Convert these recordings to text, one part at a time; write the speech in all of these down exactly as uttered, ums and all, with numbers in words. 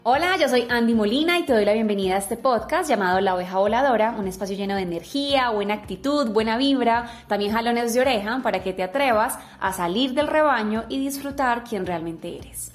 Hola, yo soy Andy Molina y te doy la bienvenida a este podcast llamado La Oveja Voladora, un espacio lleno de energía, buena actitud, buena vibra, también jalones de oreja para que te atrevas a salir del rebaño y disfrutar quién realmente eres.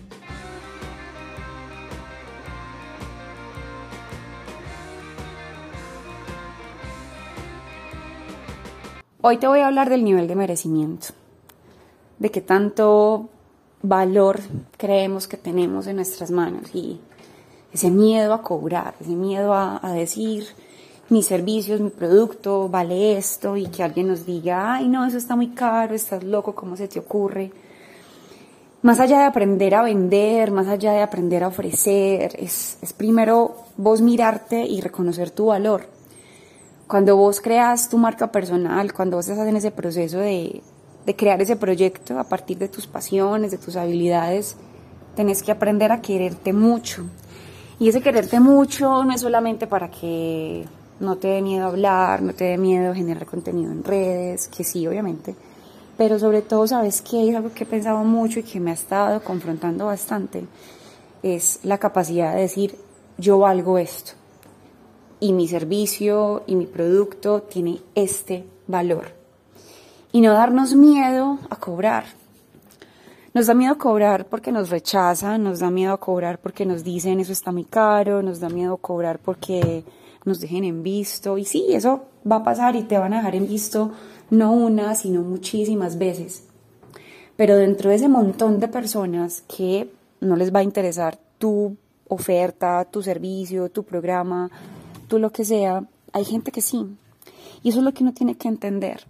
Hoy te voy a hablar del nivel de merecimiento, de qué tanto valor creemos que tenemos en nuestras manos y ese miedo a cobrar, ese miedo a, a decir mis servicios, mi producto vale esto y que alguien nos diga, ay no, eso está muy caro, estás loco, ¿cómo se te ocurre? Más allá de aprender a vender, más allá de aprender a ofrecer, es, es primero vos mirarte y reconocer tu valor. Cuando vos creas tu marca personal, cuando vos estás en ese proceso de de crear ese proyecto a partir de tus pasiones, de tus habilidades, tenés que aprender a quererte mucho. Y ese quererte mucho no es solamente para que no te dé miedo hablar, no te dé miedo generar contenido en redes, que sí, obviamente, pero sobre todo, ¿sabes qué? Es algo que he pensado mucho y que me ha estado confrontando bastante, es la capacidad de decir, yo valgo esto, y mi servicio y mi producto tiene este valor. Y no darnos miedo a cobrar. Nos da miedo cobrar porque nos rechazan, nos da miedo cobrar porque nos dicen eso está muy caro, nos da miedo cobrar porque nos dejen en visto. Y sí, eso va a pasar y te van a dejar en visto no una, sino muchísimas veces. Pero dentro de ese montón de personas que no les va a interesar tu oferta, tu servicio, tu programa, tu lo que sea, hay gente que sí. Y eso es lo que uno tiene que entender.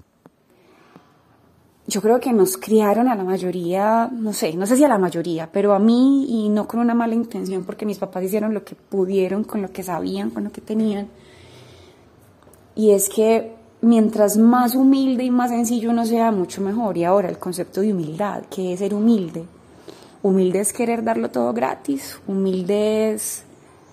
Yo creo que nos criaron a la mayoría, no sé, no sé si a la mayoría, pero a mí, y no con una mala intención, porque mis papás hicieron lo que pudieron, con lo que sabían, con lo que tenían. Y es que mientras más humilde y más sencillo uno sea, mucho mejor. Y ahora el concepto de humildad, ¿qué es ser humilde? Humilde es querer darlo todo gratis, humilde es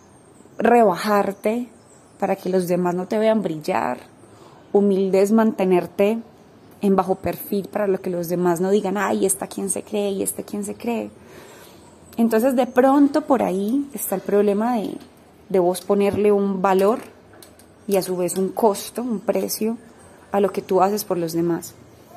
rebajarte para que los demás no te vean brillar, humilde es mantenerte en bajo perfil para lo que los demás no digan, ay, esta quién se cree y este quién se cree. Entonces de pronto por ahí está el problema de, de vos ponerle un valor y a su vez un costo, un precio a lo que tú haces por los demás.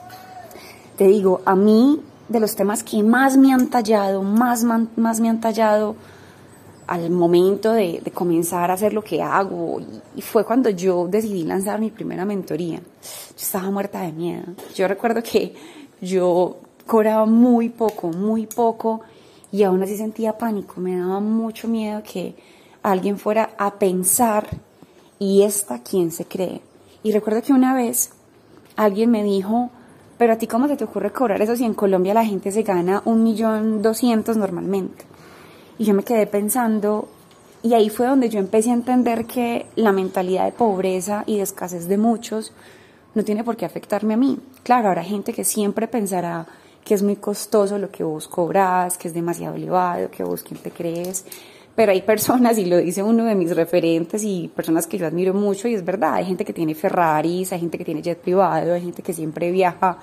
Te digo, a mí de los temas que más me han tallado, más, más me han tallado al momento de, de comenzar a hacer lo que hago, y, y fue cuando yo decidí lanzar mi primera mentoría. Yo estaba muerta de miedo. Yo recuerdo que yo cobraba muy poco, muy poco, y aún así sentía pánico, me daba mucho miedo que alguien fuera a pensar, ¿y esta quién se cree? Y recuerdo que una vez alguien me dijo, pero a ti ¿cómo se te ocurre cobrar eso si en Colombia la gente se gana un millón doscientos normalmente? Y yo me quedé pensando, y ahí fue donde yo empecé a entender que la mentalidad de pobreza y de escasez de muchos no tiene por qué afectarme a mí. Claro, habrá gente que siempre pensará que es muy costoso lo que vos cobras, que es demasiado elevado, que vos quién te crees, pero hay personas, y lo dice uno de mis referentes y personas que yo admiro mucho, y es verdad, hay gente que tiene Ferraris, hay gente que tiene jet privado, hay gente que siempre viaja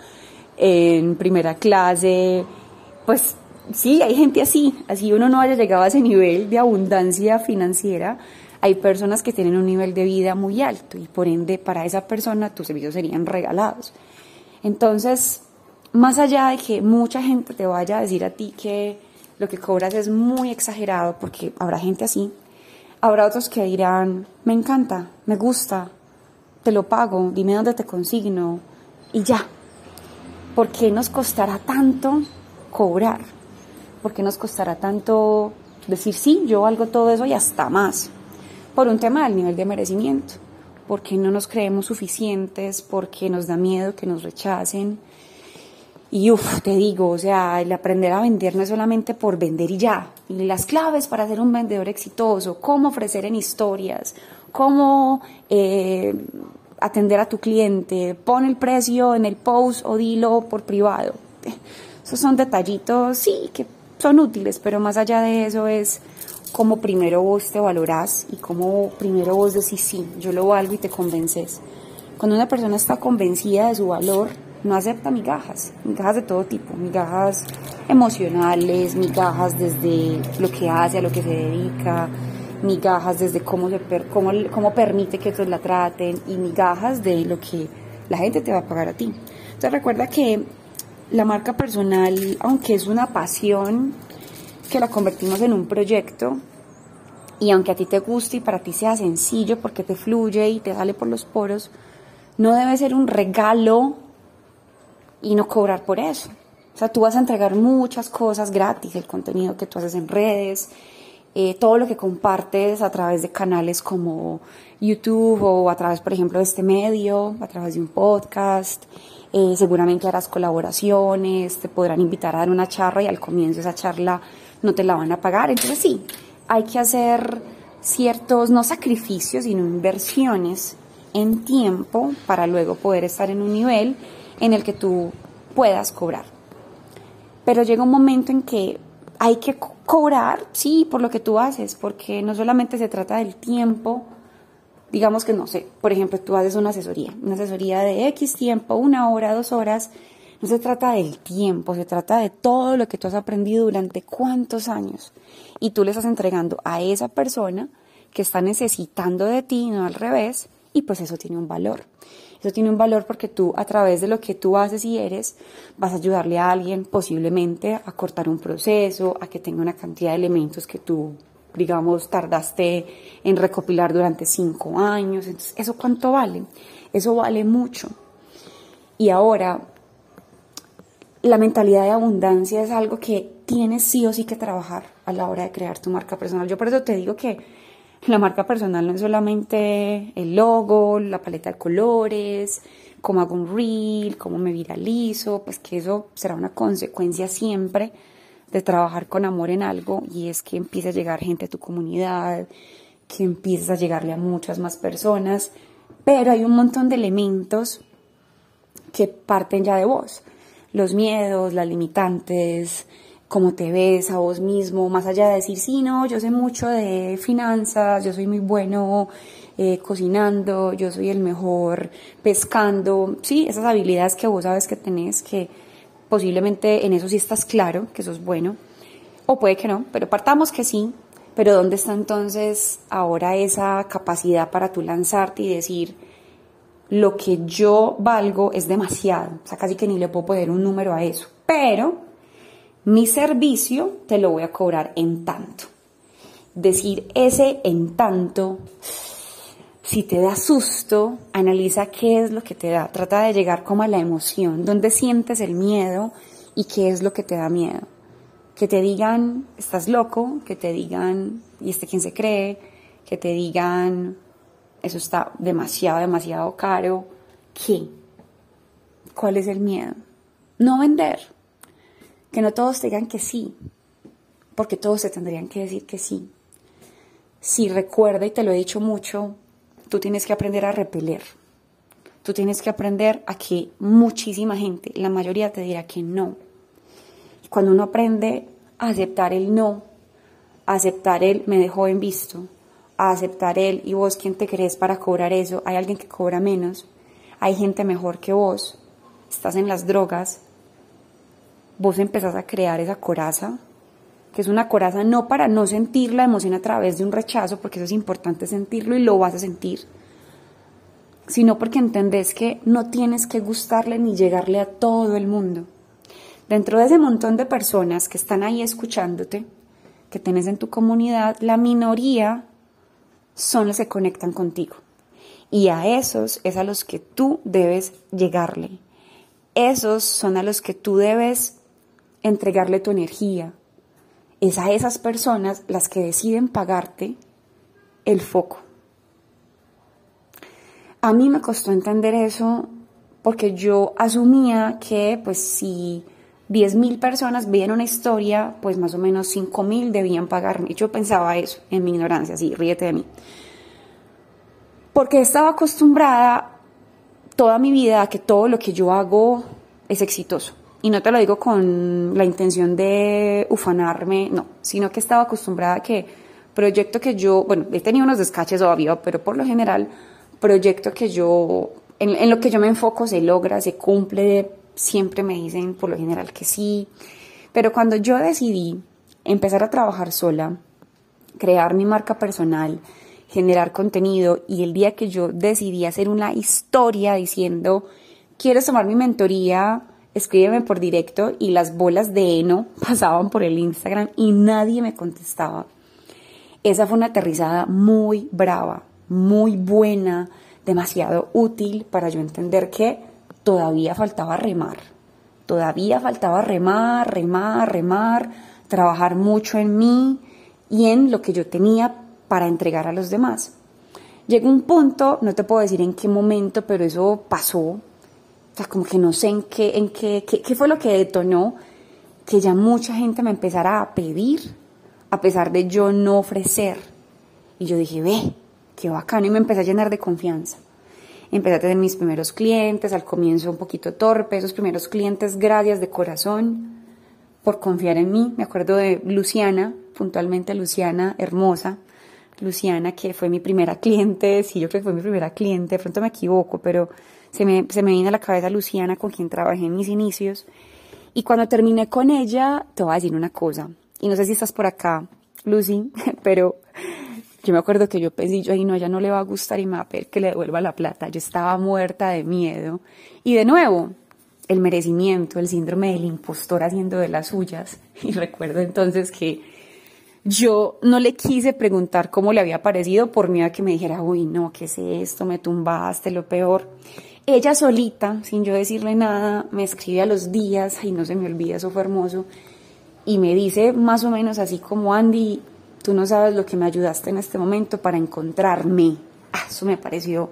en primera clase, pues sí, hay gente así, así uno no haya llegado a ese nivel de abundancia financiera, hay personas que tienen un nivel de vida muy alto y por ende para esa persona tus servicios serían regalados. Entonces, más allá de que mucha gente te vaya a decir a ti que lo que cobras es muy exagerado, porque habrá gente así, habrá otros que dirán, me encanta, me gusta, te lo pago, dime dónde te consigno y ya. ¿Por qué nos costará tanto cobrar? ¿Por qué nos costará tanto decir sí, yo valgo todo eso y hasta más? Por un tema del nivel de merecimiento, porque no nos creemos suficientes, porque nos da miedo que nos rechacen. Y uff, te digo, o sea, el aprender a vender no es solamente por vender y ya. Y las claves para ser un vendedor exitoso, cómo ofrecer en historias, cómo eh, atender a tu cliente, pon el precio en el post o dilo por privado. Esos son detallitos, sí, que son útiles, pero más allá de eso es cómo primero vos te valorás y cómo primero vos decís sí, yo lo valgo y te convences. Cuando una persona está convencida de su valor, no acepta migajas, migajas de todo tipo, migajas emocionales, migajas desde lo que hace, a lo que se dedica, migajas desde cómo, se per, cómo, cómo permite que otros la traten y migajas de lo que la gente te va a pagar a ti. Entonces recuerda que la marca personal, aunque es una pasión, que la convertimos en un proyecto, y aunque a ti te guste y para ti sea sencillo porque te fluye y te sale por los poros, no debe ser un regalo y no cobrar por eso. O sea, tú vas a entregar muchas cosas gratis, el contenido que tú haces en redes, eh, todo lo que compartes a través de canales como YouTube o a través, por ejemplo, de este medio, a través de un podcast. Eh, seguramente harás colaboraciones, te podrán invitar a dar una charla y al comienzo esa charla no te la van a pagar. Entonces sí, hay que hacer ciertos, no sacrificios, sino inversiones en tiempo para luego poder estar en un nivel en el que tú puedas cobrar. Pero llega un momento en que hay que co- cobrar, sí, por lo que tú haces, porque no solamente se trata del tiempo. Digamos que, no sé, por ejemplo, tú haces una asesoría, una asesoría de X tiempo, una hora, dos horas. No se trata del tiempo, se trata de todo lo que tú has aprendido durante cuántos años. Y tú le estás entregando a esa persona que está necesitando de ti, no al revés, y pues eso tiene un valor. Eso tiene un valor porque tú, a través de lo que tú haces y eres, vas a ayudarle a alguien posiblemente a cortar un proceso, a que tenga una cantidad de elementos que tú, digamos, tardaste en recopilar durante cinco años. Entonces, ¿eso cuánto vale? Eso vale mucho. Y ahora, la mentalidad de abundancia es algo que tienes sí o sí que trabajar a la hora de crear tu marca personal. Yo por eso te digo que la marca personal no es solamente el logo, la paleta de colores, cómo hago un reel, cómo me viralizo, pues que eso será una consecuencia siempre de trabajar con amor en algo, y es que empiece a llegar gente a tu comunidad, que empieces a llegarle a muchas más personas, pero hay un montón de elementos que parten ya de vos. Los miedos, las limitantes, cómo te ves a vos mismo, más allá de decir, sí, no, yo sé mucho de finanzas, yo soy muy bueno eh, cocinando, yo soy el mejor pescando, sí, esas habilidades que vos sabes que tenés, que posiblemente en eso sí estás claro, que eso es bueno, o puede que no, pero partamos que sí. Pero ¿dónde está entonces ahora esa capacidad para tú lanzarte y decir, lo que yo valgo es demasiado? O sea, casi que ni le puedo poner un número a eso, pero mi servicio te lo voy a cobrar en tanto. Decir ese en tanto, si te da susto, analiza qué es lo que te da. Trata de llegar como a la emoción, dónde sientes el miedo y qué es lo que te da miedo. Que te digan, estás loco, que te digan, ¿y este quién se cree? Que te digan, eso está demasiado, demasiado caro. ¿Qué? ¿Cuál es el miedo? No vender. Que no todos te digan que sí, porque todos te tendrían que decir que sí. Si recuerda, y te lo he dicho mucho, tú tienes que aprender a repeler. Tú tienes que aprender a que muchísima gente, la mayoría te dirá que no. Cuando uno aprende a aceptar el no, a aceptar el me dejó en visto, a aceptar el y vos quién te crees para cobrar eso, hay alguien que cobra menos, hay gente mejor que vos, estás en las drogas, vos empezás a crear esa coraza, que es una coraza no para no sentir la emoción a través de un rechazo, porque eso es importante sentirlo y lo vas a sentir, sino porque entendés que no tienes que gustarle ni llegarle a todo el mundo. Dentro de ese montón de personas que están ahí escuchándote, que tenés en tu comunidad, la minoría son los que conectan contigo. Y a esos es a los que tú debes llegarle. Esos son a los que tú debes entregarle tu energía. Es a esas personas las que deciden pagarte el foco. A mí me costó entender eso porque yo asumía que pues si diez mil personas veían una historia, pues más o menos cinco mil debían pagarme. Y yo pensaba eso en mi ignorancia, sí, ríete de mí. Porque estaba acostumbrada toda mi vida a que todo lo que yo hago es exitoso. Y no te lo digo con la intención de ufanarme, no, sino que estaba acostumbrada a que proyecto que yo, bueno, he tenido unos descaches obvio, pero por lo general, proyecto que yo en, en lo que yo me enfoco se logra, se cumple, siempre me dicen por lo general que sí. Pero cuando yo decidí empezar a trabajar sola, crear mi marca personal, generar contenido, y el día que yo decidí hacer una historia diciendo, ¿quieres tomar mi mentoría? Escríbeme por directo, y las bolas de heno pasaban por el Instagram y nadie me contestaba. Esa fue una aterrizada muy brava, muy buena, demasiado útil para yo entender que todavía faltaba remar. Todavía faltaba remar, remar, remar, trabajar mucho en mí y en lo que yo tenía para entregar a los demás. Llegó un punto, no te puedo decir en qué momento, pero eso pasó. O sea, como que no sé en qué, en qué, qué, qué fue lo que detonó que ya mucha gente me empezara a pedir, a pesar de yo no ofrecer. Y yo dije, ve, qué bacano, y me empecé a llenar de confianza. Empecé a tener mis primeros clientes, al comienzo un poquito torpe, esos primeros clientes, gracias de corazón por confiar en mí. Me acuerdo de Luciana, puntualmente Luciana, hermosa, Luciana, que fue mi primera cliente, sí, yo creo que fue mi primera cliente, de pronto me equivoco, pero se me, se me vino a la cabeza Luciana, con quien trabajé en mis inicios. Y cuando terminé con ella, te voy a decir una cosa, y no sé si estás por acá, Lucy, pero yo me acuerdo que yo pensé, yo, ay no, a ella no le va a gustar y me va a pedir que le devuelva la plata. Yo estaba muerta de miedo. Y de nuevo, el merecimiento, el síndrome del impostor haciendo de las suyas. Y recuerdo entonces que yo no le quise preguntar cómo le había parecido por miedo a que me dijera, uy, no, ¿qué es esto? Me tumbaste, lo peor. Ella solita, sin yo decirle nada, me escribe a los días, ay, no se me olvida, eso fue hermoso, y me dice más o menos así como, Andy, tú no sabes lo que me ayudaste en este momento para encontrarme. Ah, eso me pareció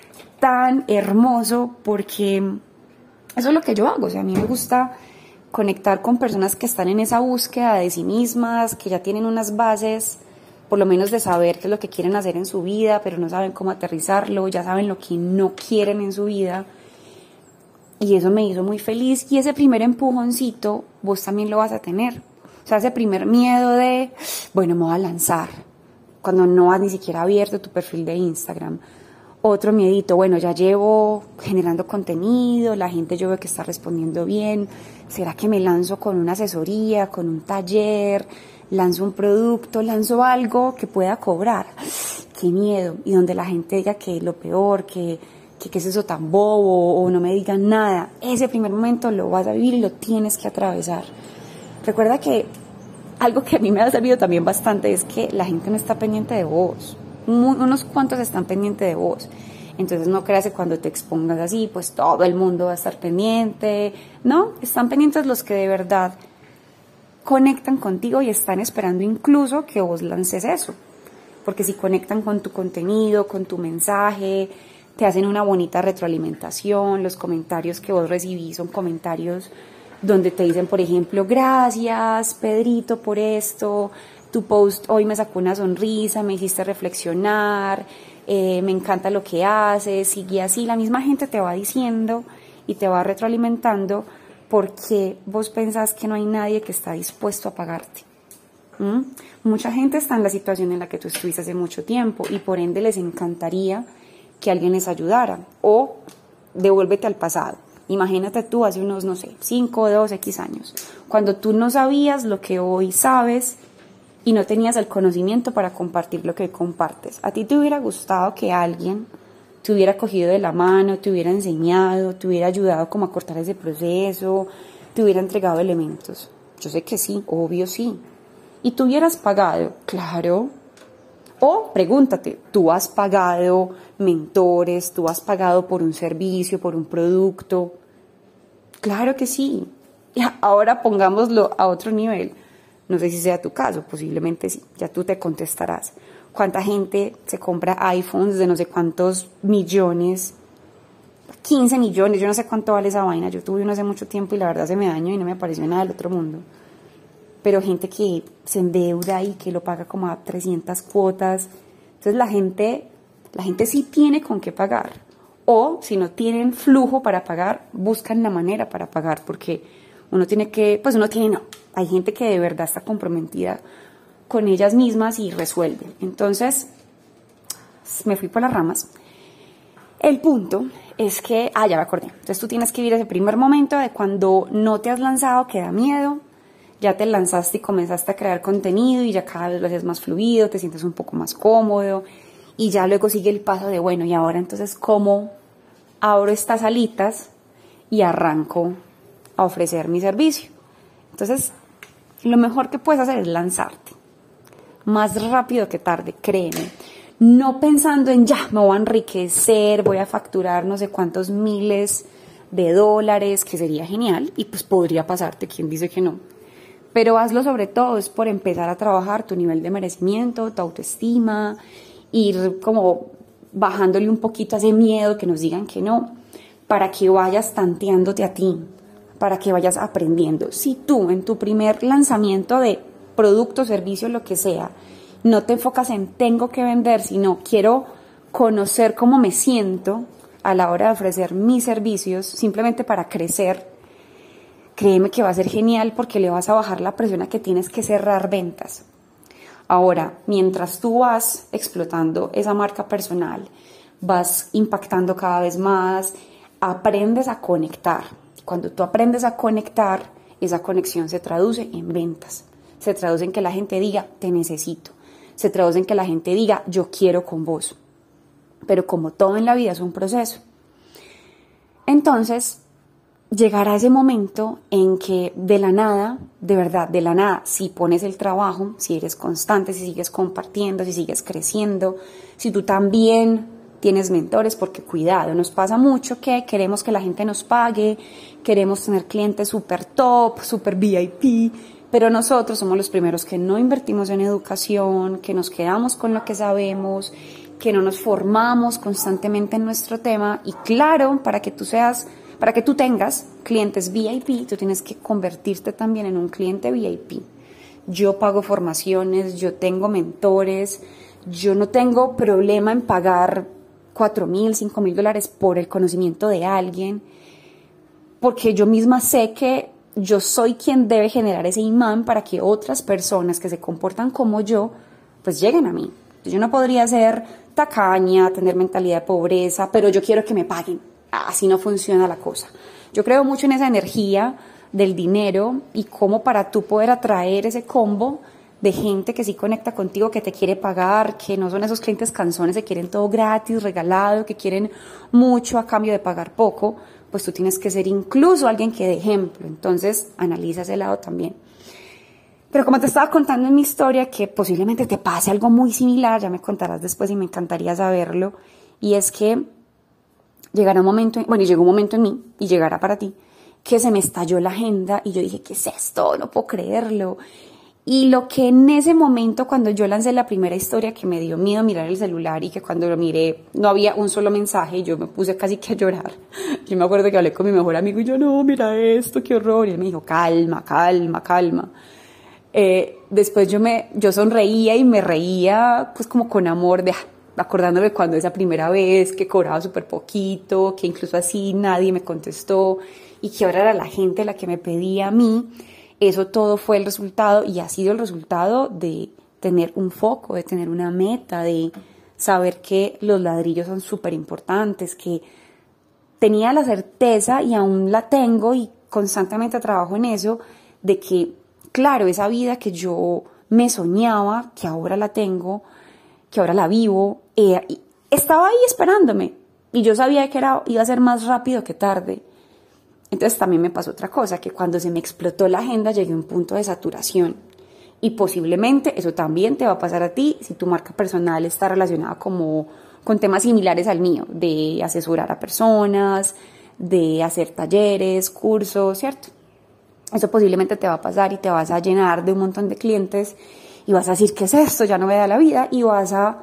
tan hermoso porque eso es lo que yo hago. O sea, a mí me gusta conectar con personas que están en esa búsqueda de sí mismas, que ya tienen unas bases, por lo menos de saber qué es lo que quieren hacer en su vida, pero no saben cómo aterrizarlo, ya saben lo que no quieren en su vida. Y eso me hizo muy feliz. Y ese primer empujoncito vos también lo vas a tener. O sea, ese primer miedo de, bueno, me voy a lanzar, cuando no has ni siquiera abierto tu perfil de Instagram. Otro miedito, bueno, ya llevo generando contenido, la gente yo veo que está respondiendo bien, ¿será que me lanzo con una asesoría, con un taller, lanzo un producto, lanzo algo que pueda cobrar? ¡Qué miedo! Y donde la gente diga que es lo peor, que, que qué es eso tan bobo, o no me digan nada. Ese primer momento lo vas a vivir y lo tienes que atravesar. Recuerda que algo que a mí me ha servido también bastante es que la gente no está pendiente de vos. Muy, unos cuantos están pendientes de vos. Entonces no creas que cuando te expongas así, pues todo el mundo va a estar pendiente. No, están pendientes los que de verdad conectan contigo y están esperando incluso que vos lances eso. Porque si conectan con tu contenido, con tu mensaje, te hacen una bonita retroalimentación, los comentarios que vos recibís son comentarios donde te dicen, por ejemplo, gracias, Pedrito, por esto, tu post hoy me sacó una sonrisa, me hiciste reflexionar, eh, me encanta lo que haces, sigue así. La misma gente te va diciendo y te va retroalimentando porque vos pensás que no hay nadie que está dispuesto a pagarte. ¿Mm? Mucha gente está en la situación en la que tú estuviste hace mucho tiempo y por ende les encantaría que alguien les ayudara. O devuélvete al pasado. Imagínate tú hace unos, no sé, cinco, dos, X años, cuando tú no sabías lo que hoy sabes y no tenías el conocimiento para compartir lo que compartes. ¿A ti te hubiera gustado que alguien te hubiera cogido de la mano, te hubiera enseñado, te hubiera ayudado como a cortar ese proceso, te hubiera entregado elementos? Yo sé que sí, obvio sí. ¿Y tú hubieras pagado? Claro. O pregúntate, ¿tú has pagado mentores? ¿Tú has pagado por un servicio, por un producto? Claro que sí. Y ahora pongámoslo a otro nivel. No sé si sea tu caso, posiblemente sí. Ya tú te contestarás. ¿Cuánta gente se compra iPhones de no sé cuántos millones? quince millones, yo no sé cuánto vale esa vaina. Yo tuve uno hace mucho tiempo y la verdad se me dañó y no me pareció nada del otro mundo. Pero gente que se endeuda y que lo paga como a trescientas cuotas. Entonces la gente, la gente sí tiene con qué pagar. O si no tienen flujo para pagar, buscan la manera para pagar. Porque uno tiene que, pues uno tiene, no. Hay gente que de verdad está comprometida con ellas mismas y resuelve. Entonces, me fui por las ramas. El punto es que, ah, ya me acordé. Entonces tú tienes que vivir ese primer momento de cuando no te has lanzado, que da miedo, ya te lanzaste y comenzaste a crear contenido y ya cada vez lo haces más fluido, te sientes un poco más cómodo y ya luego sigue el paso de, bueno, y ahora entonces, ¿cómo abro estas alitas y arranco a ofrecer mi servicio? Entonces, lo mejor que puedes hacer es lanzarte. Más rápido que tarde, créeme. No pensando en ya, me voy a enriquecer, voy a facturar no sé cuántos miles de dólares, que sería genial, y pues podría pasarte, ¿quién dice que no? Pero hazlo sobre todo, es por empezar a trabajar tu nivel de merecimiento, tu autoestima, ir como bajándole un poquito a ese miedo que nos digan que no, para que vayas tanteándote a ti, para que vayas aprendiendo. Si tú en tu primer lanzamiento de producto, servicio, lo que sea, no te enfocas en tengo que vender, sino quiero conocer cómo me siento a la hora de ofrecer mis servicios, simplemente para crecer, créeme que va a ser genial porque le vas a bajar la presión a que tienes que cerrar ventas. Ahora, mientras tú vas explotando esa marca personal, vas impactando cada vez más, aprendes a conectar. Cuando tú aprendes a conectar, esa conexión se traduce en ventas. Se traduce en que la gente diga, te necesito. Se traduce en que la gente diga, yo quiero con vos. Pero como todo en la vida es un proceso. Entonces, llegará ese momento en que de la nada, de verdad, de la nada, si pones el trabajo, si eres constante, si sigues compartiendo, si sigues creciendo, si tú también tienes mentores, porque cuidado, nos pasa mucho que queremos que la gente nos pague, queremos tener clientes súper top, súper V I P, pero nosotros somos los primeros que no invertimos en educación, que nos quedamos con lo que sabemos, que no nos formamos constantemente en nuestro tema. Y claro, para que tú seas Para que tú tengas clientes V I P, tú tienes que convertirte también en un cliente V I P. Yo pago formaciones, yo tengo mentores, yo no tengo problema en pagar cuatro mil, cinco mil dólares por el conocimiento de alguien, porque yo misma sé que yo soy quien debe generar ese imán para que otras personas que se comportan como yo, pues lleguen a mí. Yo no podría ser tacaña, tener mentalidad de pobreza, pero yo quiero que me paguen. Así no funciona la cosa. Yo creo mucho en esa energía del dinero y cómo para tú poder atraer ese combo de gente que sí conecta contigo, que te quiere pagar, que no son esos clientes canzones que quieren todo gratis, regalado, que quieren mucho a cambio de pagar poco, pues tú tienes que ser incluso alguien que dé ejemplo. Entonces, analiza ese lado también. Pero como te estaba contando en mi historia, que posiblemente te pase algo muy similar, ya me contarás después y me encantaría saberlo, y es que llegará un momento, bueno, y llegó un momento en mí, y llegará para ti, que se me estalló la agenda y yo dije, ¿qué es esto? No puedo creerlo. Y lo que en ese momento, cuando yo lancé la primera historia, que me dio miedo mirar el celular y que cuando lo miré no había un solo mensaje y yo me puse casi que a llorar. Yo me acuerdo que hablé con mi mejor amigo y yo, no, mira esto, qué horror. Y él me dijo, calma, calma, calma. Eh, después yo me, yo sonreía y me reía, pues como con amor, de, acordándome cuando esa primera vez que cobraba súper poquito, que incluso así nadie me contestó y que ahora era la gente la que me pedía a mí. Eso todo fue el resultado y ha sido el resultado de tener un foco, de tener una meta, de saber que los ladrillos son súper importantes, que tenía la certeza y aún la tengo y constantemente trabajo en eso, de que, claro, esa vida que yo me soñaba, que ahora la tengo, que ahora la vivo, eh, estaba ahí esperándome y yo sabía que era, iba a ser más rápido que tarde. Entonces también me pasó otra cosa, que cuando se me explotó la agenda llegué a un punto de saturación y posiblemente eso también te va a pasar a ti si tu marca personal está relacionada como con temas similares al mío, de asesorar a personas, de hacer talleres, cursos, ¿cierto? Eso posiblemente te va a pasar y te vas a llenar de un montón de clientes y vas a decir, ¿qué es esto? Ya no me da la vida, y vas a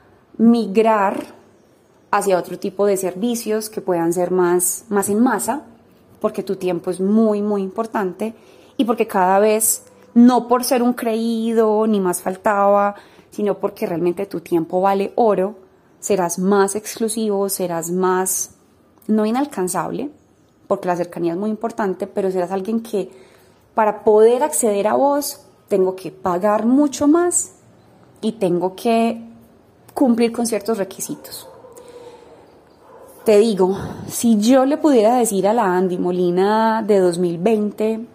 migrar hacia otro tipo de servicios que puedan ser más, más en masa, porque tu tiempo es muy, muy importante y porque cada vez, no por ser un creído ni más faltaba, sino porque realmente tu tiempo vale oro, serás más exclusivo, serás más, no inalcanzable, porque la cercanía es muy importante, pero serás alguien que para poder acceder a vos tengo que pagar mucho más y tengo que cumplir con ciertos requisitos. Te digo, si yo le pudiera decir a la Andy Molina de dos mil veinte,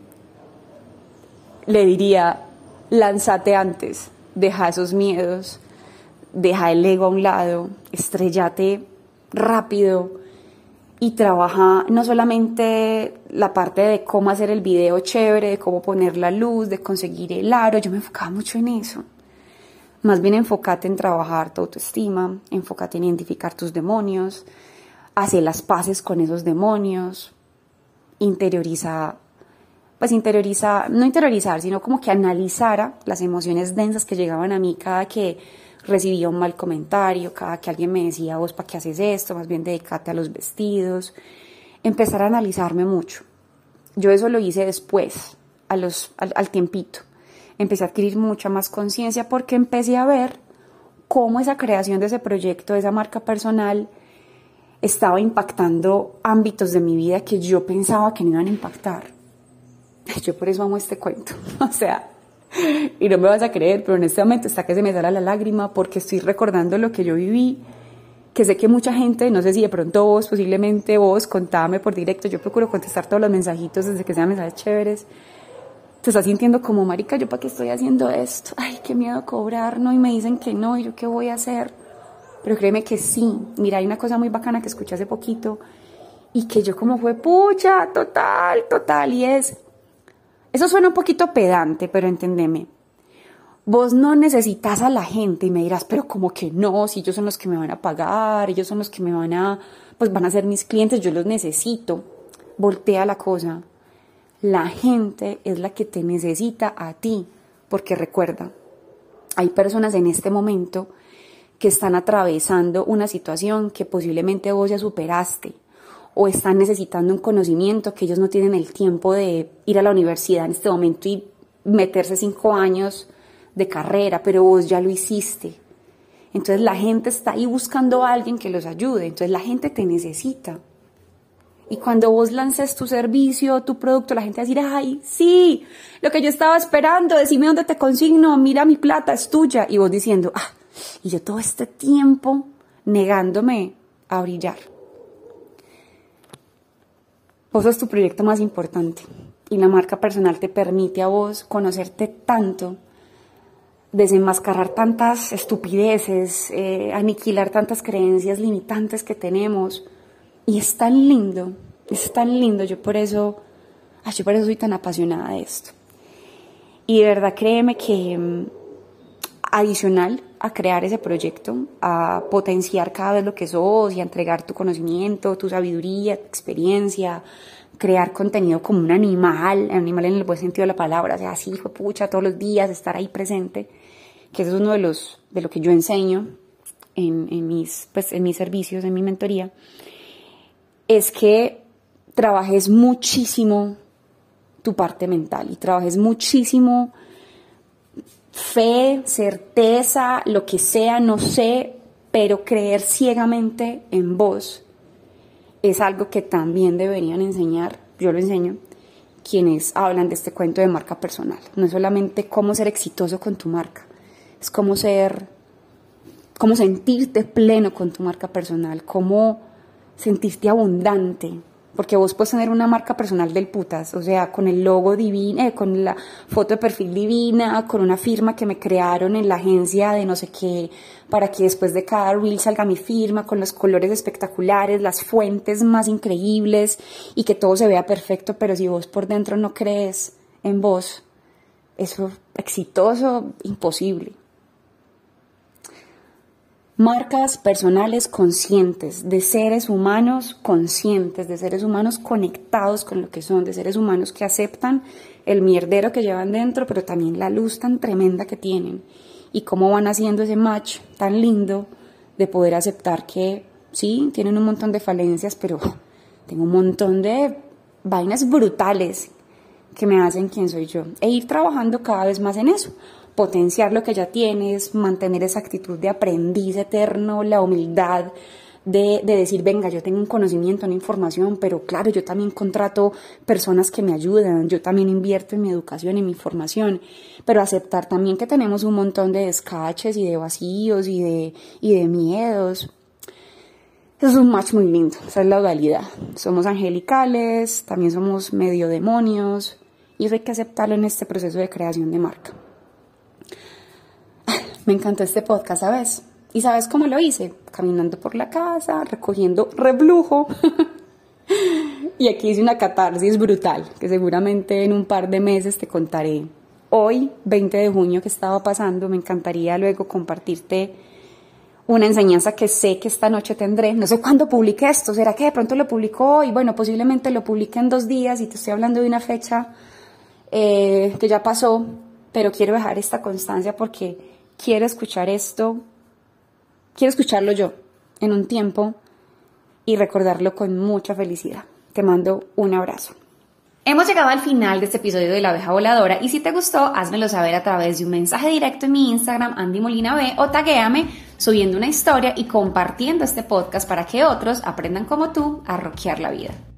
le diría, lánzate antes, deja esos miedos, deja el ego a un lado, estrellate rápido y trabaja no solamente la parte de cómo hacer el video chévere, de cómo poner la luz, de conseguir el aro. Yo me enfocaba mucho en eso. Más bien enfócate en trabajar tu autoestima, enfócate en identificar tus demonios, hacer las paces con esos demonios, interioriza, pues interioriza, no interiorizar, sino como que analizara las emociones densas que llegaban a mí cada que recibía un mal comentario, cada que alguien me decía, vos, ¿para qué haces esto? Más bien dedícate a los vestidos. Empezar a analizarme mucho. Yo eso lo hice después, a los, al, al tiempito. Empecé a adquirir mucha más conciencia porque empecé a ver cómo esa creación de ese proyecto, de esa marca personal, estaba impactando ámbitos de mi vida que yo pensaba que no iban a impactar. Yo por eso amo este cuento. O sea, y no me vas a creer, pero en este momento está que se me sale la lágrima porque estoy recordando lo que yo viví, que sé que mucha gente, no sé si de pronto vos, posiblemente vos, contame por directo, yo procuro contestar todos los mensajitos desde que sean mensajes chéveres. Te estás sintiendo como, marica, ¿yo para qué estoy haciendo esto? Ay, qué miedo cobrar, ¿no? Y me dicen que no, ¿y yo qué voy a hacer? Pero créeme que sí. Mira, hay una cosa muy bacana que escuché hace poquito y que yo como fue, pucha, total, total, y es, eso suena un poquito pedante, pero entendeme. Vos no necesitas a la gente y me dirás, pero como que no, si ellos son los que me van a pagar, ellos son los que me van a, pues van a ser mis clientes, yo los necesito. Voltea la cosa. La gente es la que te necesita a ti, porque recuerda, hay personas en este momento que están atravesando una situación que posiblemente vos ya superaste, o están necesitando un conocimiento que ellos no tienen el tiempo de ir a la universidad en este momento y meterse cinco años de carrera, pero vos ya lo hiciste. Entonces la gente está ahí buscando a alguien que los ayude, entonces la gente te necesita. Y cuando vos lances tu servicio, tu producto, la gente va a decir, ay, sí, lo que yo estaba esperando, decime dónde te consigno, mira mi plata, es tuya. Y vos diciendo, ah, y yo todo este tiempo negándome a brillar. Vos sos tu proyecto más importante y la marca personal te permite a vos conocerte tanto, desenmascarar tantas estupideces, eh, aniquilar tantas creencias limitantes que tenemos. Y es tan lindo, es tan lindo, yo por eso, ay, yo por eso soy tan apasionada de esto. Y de verdad créeme que um, adicional a crear ese proyecto, a potenciar cada vez lo que sos y a entregar tu conocimiento, tu sabiduría, tu experiencia, crear contenido como un animal, animal en el buen sentido de la palabra, o sea, así, hijo de pucha, todos los días, estar ahí presente, que eso es uno de los, de lo que yo enseño en, en mis, pues, en mis servicios, en mi mentoría, es que trabajes muchísimo tu parte mental y trabajes muchísimo fe, certeza, lo que sea, no sé, pero creer ciegamente en vos es algo que también deberían enseñar, yo lo enseño, quienes hablan de este cuento de marca personal. No es solamente cómo ser exitoso con tu marca, es cómo ser, cómo sentirte pleno con tu marca personal, cómo sentirte abundante, porque vos puedes tener una marca personal del putas, o sea, con el logo divino, eh, con la foto de perfil divina, con una firma que me crearon en la agencia de no sé qué, para que después de cada reel salga mi firma, con los colores espectaculares, las fuentes más increíbles y que todo se vea perfecto, pero si vos por dentro no crees en vos, eso exitoso, imposible. Marcas personales conscientes, de seres humanos conscientes, de seres humanos conectados con lo que son, de seres humanos que aceptan el mierdero que llevan dentro, pero también la luz tan tremenda que tienen y cómo van haciendo ese match tan lindo de poder aceptar que sí, tienen un montón de falencias, pero tengo un montón de vainas brutales que me hacen quien soy yo e ir trabajando cada vez más en eso. Potenciar lo que ya tienes, mantener esa actitud de aprendiz eterno, la humildad de, de decir, venga, yo tengo un conocimiento, una información, pero claro, yo también contrato personas que me ayudan, yo también invierto en mi educación, en mi formación, pero aceptar también que tenemos un montón de descaches y de vacíos y de, y de miedos. Es un match muy lindo, esa es la dualidad. Somos angelicales, también somos medio demonios, y eso hay que aceptarlo en este proceso de creación de marca. Me encantó este podcast, ¿sabes? ¿Y sabes cómo lo hice? Caminando por la casa, recogiendo reblujo. Y aquí hice una catarsis brutal, que seguramente en un par de meses te contaré. Hoy, veinte de junio, que estaba pasando, me encantaría luego compartirte una enseñanza que sé que esta noche tendré. No sé cuándo publique esto, ¿será que de pronto lo publico hoy? Bueno, posiblemente lo publique en dos días y te estoy hablando de una fecha eh, que ya pasó, pero quiero dejar esta constancia porque quiero escuchar esto, quiero escucharlo yo en un tiempo y recordarlo con mucha felicidad. Te mando un abrazo. Hemos llegado al final de este episodio de La Abeja Voladora y si te gustó, házmelo saber a través de un mensaje directo en mi Instagram, Andy Molina B, o taguéame subiendo una historia y compartiendo este podcast para que otros aprendan como tú a rockear la vida.